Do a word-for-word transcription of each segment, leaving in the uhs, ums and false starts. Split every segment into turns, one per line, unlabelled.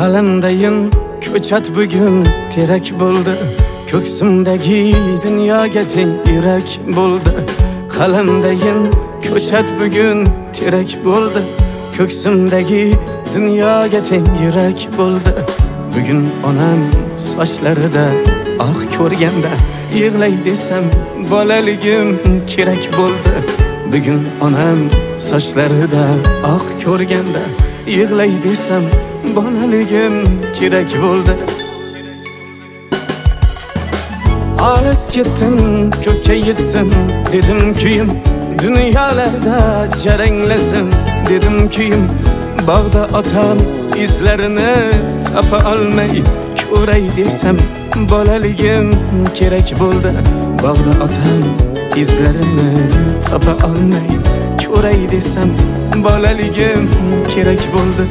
qalamdayin ko'chat bugun terak bo'ldi. Ko'ksimdagi dunyoga teng yurak bo'ldi. Qalamdayin ko'chat bugun terak bo'ldi. Ko'ksimdagi dunyoga teng yurak bo'ldi. Bugun onam sochlarida oq ko'rganda yig'lay desam bolaligim kerak bo'ldi. Bugun onam sochlarida oq ko'rganda yig'lay desam bolaligim kerak bo'ldi. Olis ketdim ko'kka yetsin dedim kuyim, dunyolarda jaranglasin dedim kuyim. Bog'da otam izlarini topa olmay ko'ray desam bolaligim kerak bo'ldi. Bog'da otam izlarini topa olmay ko'ray desam bolaligim kerak bo'ldi.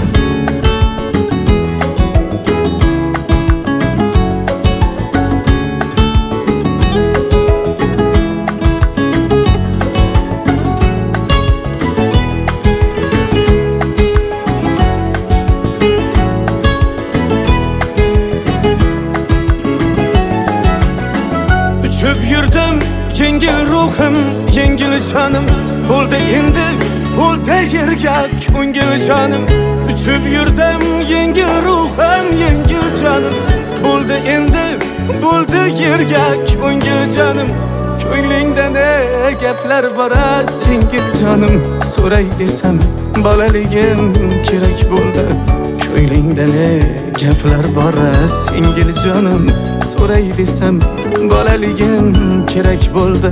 Uchib yurdim yengil ruhim, yengil canım, bo'ldi endi bo'ldi yerga ko'ngil jonim. Uchib yurdim yengil ruhim, yengil canım, bo'ldi endi bo'ldi yerga ko'ngil jonim. Ko'nglingda ne gaplar bor singil jonim, so'ray desam bolaligim kerak bo'ldi. Ko'nglingda ne gaplar bor singil jonim, so'ray desam bolaligim kerak bo'ldi.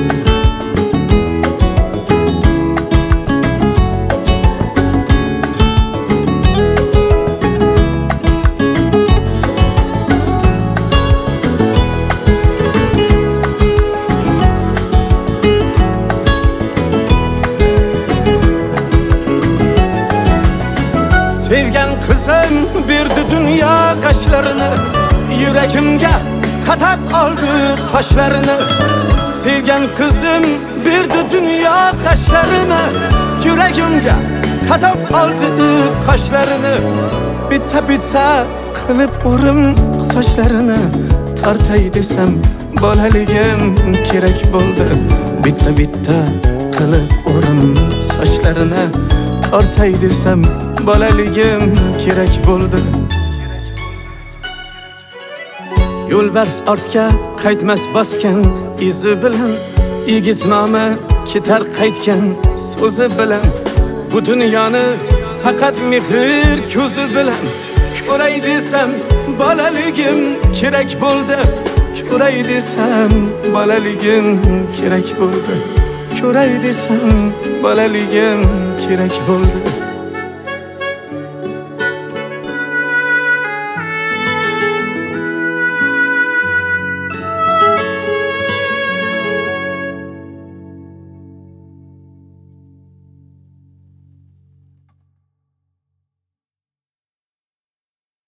Sevgan qizim berdi dunyo qashlarini, yuragimga qatab oldi qoshlarini. Sevgan qizim berdi dunyo qashlarini, yuragimga qatab oldi qoshlarini. Bitta bitta qilib o'rim sochlarini, tortay desam bolaligim kerak bo'ldi. Bitta bitta qilib o'rim sochlarini, tortay desam bolaligim kerak bo'ldi. Yo'lbars ortga qaytmas bosgan izi bilan, yigit nomi ketar qaytgan so'zi bilan. Bu dunyoni faqat mehr ko'zi bilan ko'ray desam bolaligim kerak bo'ldi. Ko'ray desam bolaligim kerak bo'ldi. Ko'ray desam bolaligim kerak bo'ldi.